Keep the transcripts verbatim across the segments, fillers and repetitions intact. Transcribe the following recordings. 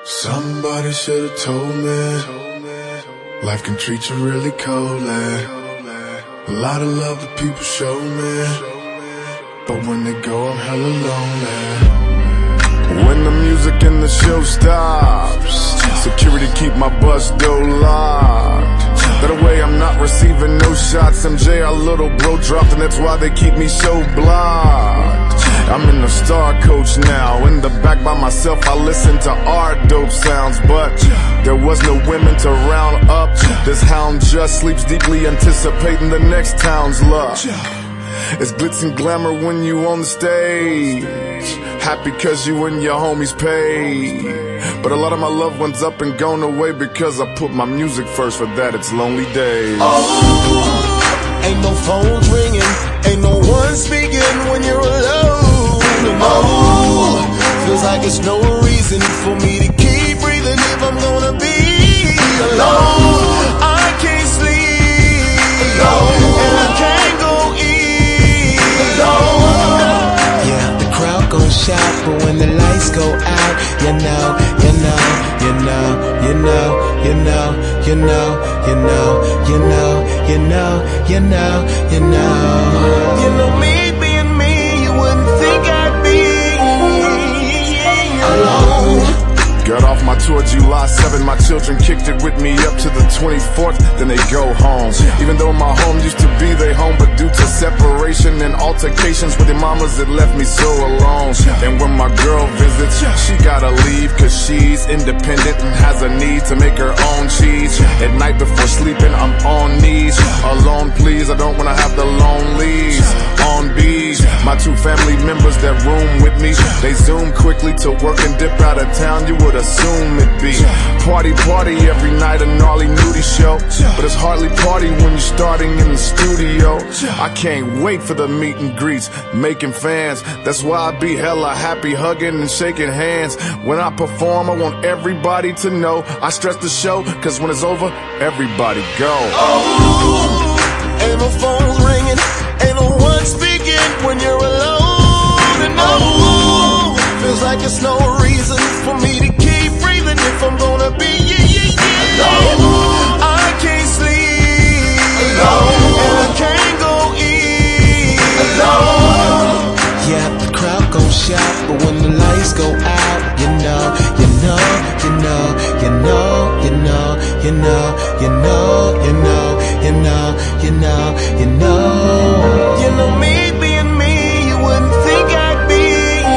Somebody should've told me life can treat you really coldly. A lot of love that people show me, but when they go I'm hella lonely. When the music and the show stops, security keep my bus door locked. That way I'm not receiving no shots. M J, our little bro dropped, and that's why they keep me so blocked. I'm in the star coach now, in the back by myself. I listen to our dope sounds, but there was no women to round up. This hound just sleeps deeply, anticipating the next town's luck. It's glitz and glamour when you on the stage, happy cause you and your homies paid. But a lot of my loved ones up and gone away because I put my music first. For that it's lonely days. Oh, ain't no phones ringing, ain't no one speaking when you're alone. Oh, feels like there's no reason for me to keep breathing if I'm gonna be alone. I can't sleep alone, and I can't go eat alone. Yeah, the crowd gon' shout, but when the lights go out, you know, you know, you know, you know, you know, you know, you know, you know, you know, you know, you know, you know me being me, you wouldn't think I'd be alone. Got off my tour July seventh, my children kicked it with me up to the twenty-fourth, then they go home. Even though my home used to be their home, but due to separation and altercations with their mamas, it left me so alone. And when my girl visits, she gotta leave cause she's independent and has a need to make her own cheese. At night before sleeping, I'm on knees, alone please, I don't wanna have the lonelies. On beat, my two family members that room with me, they zoom quickly to work and dip out of town. You would assume it'd be party, party every night, a gnarly nudie show, but it's hardly party when you're starting in the studio. I can't wait for the meet and greets, making fans. That's why I be hella happy, hugging and shaking hands. When I perform, I want everybody to know I stress the show, cause when it's over, everybody go. Oh, ain't no phones ringing, ain't no one speaking when you're alone. And oh, feels like there's no reason for me to keep breathing if I'm gonna be yeah, yeah, yeah. alone. I can't sleep alone, and I can't go eat alone. Yeah, the crowd gon' shout, but when the lights go out, you know, you know, you know, you know, you know, you know, you know, you know, you know, you know, you know, you know me being me, you wouldn't think I'd be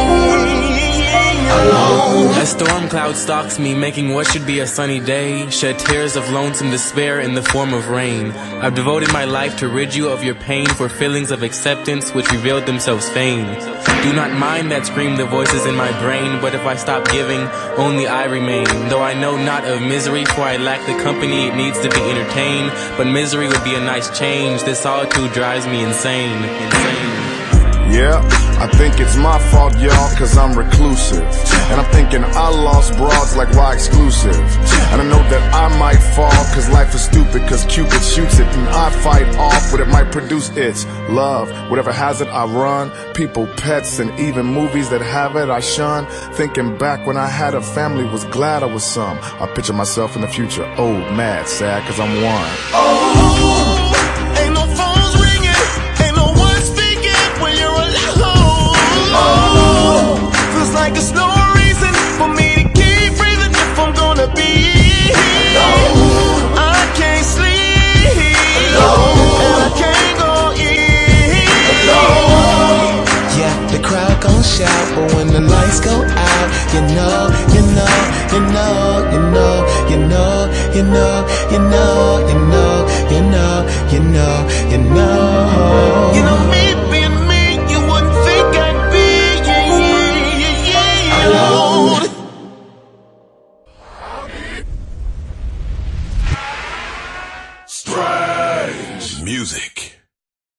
alone. A storm cloud stalks me, making what should be a sunny day shed tears of lonesome despair in the form of rain. I've devoted my life to rid you of your pain, for feelings of acceptance which revealed themselves vain. Do not mind that scream the voices in my brain, but if I stop giving, only I remain. Though I know not of misery, for I lack the company it needs to be entertained, but misery would be a nice change. This solitude drives me insane, insane. Yeah, I think it's my fault, y'all, cause I'm reclusive. And I'm thinking I lost broads, like why exclusive? And I know that I might fall, cause life is stupid, cause Cupid shoots it and I fight off what it might produce. It's love, whatever has it I run. People, pets, and even movies that have it I shun. Thinking back when I had a family, was glad I was some. I picture myself in the future, old, mad, sad, cause I'm one. Oh, ain't no phones ringing, ain't no one speaking when you're alone. Oh, feels like there's no reason for me to keep breathing if I'm gonna be alone. I can't sleep alone, and I can't go eat alone. Yeah, the crowd gon' shout, but when the lights go out, you know, you know, you know, you know, you know, you know, you know, you know, you know, you know, you know, you know me.